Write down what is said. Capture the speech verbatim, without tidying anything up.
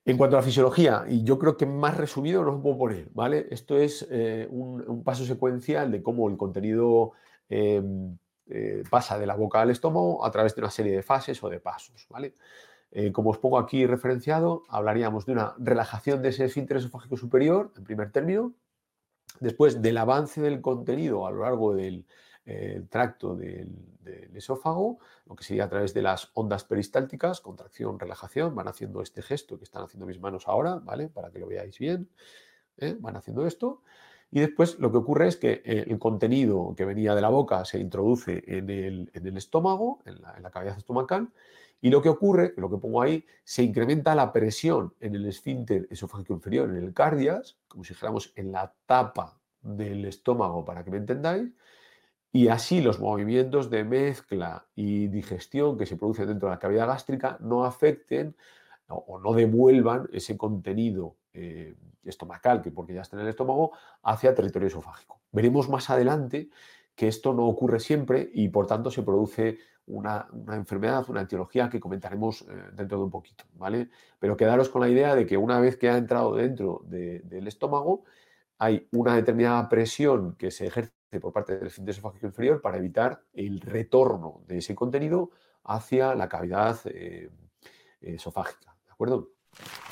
En cuanto a la fisiología, y yo creo que más resumido no lo puedo poner, ¿vale? Esto es eh, un, un paso secuencial de cómo el contenido eh, eh, pasa de la boca al estómago a través de una serie de fases o de pasos, ¿vale? Eh, como os pongo aquí referenciado, hablaríamos de una relajación de ese esfínter esofágico superior, en primer término, después del avance del contenido a lo largo del eh, tracto del, del esófago, lo que sería a través de las ondas peristálticas, contracción, relajación, van haciendo este gesto que están haciendo mis manos ahora, ¿vale? Para que lo veáis bien, ¿eh? Van haciendo esto. Y después lo que ocurre es que eh, el contenido que venía de la boca se introduce en el, en el estómago, en la, en la cavidad estomacal, y lo que ocurre, lo que pongo ahí, se incrementa la presión en el esfínter esofágico inferior, en el cardias, como si dijéramos en la tapa del estómago, para que me entendáis, y así los movimientos de mezcla y digestión que se producen dentro de la cavidad gástrica no afecten o, o no devuelvan ese contenido eh, estomacal, que porque ya está en el estómago, hacia territorio esofágico. Veremos más adelante que esto no ocurre siempre y por tanto se produce una, una enfermedad, una etiología que comentaremos eh, dentro de un poquito, ¿vale? Pero quedaros con la idea de que una vez que ha entrado dentro de, del estómago, hay una determinada presión que se ejerce por parte del esfínter esofágico inferior para evitar el retorno de ese contenido hacia la cavidad eh, esofágica, ¿de acuerdo?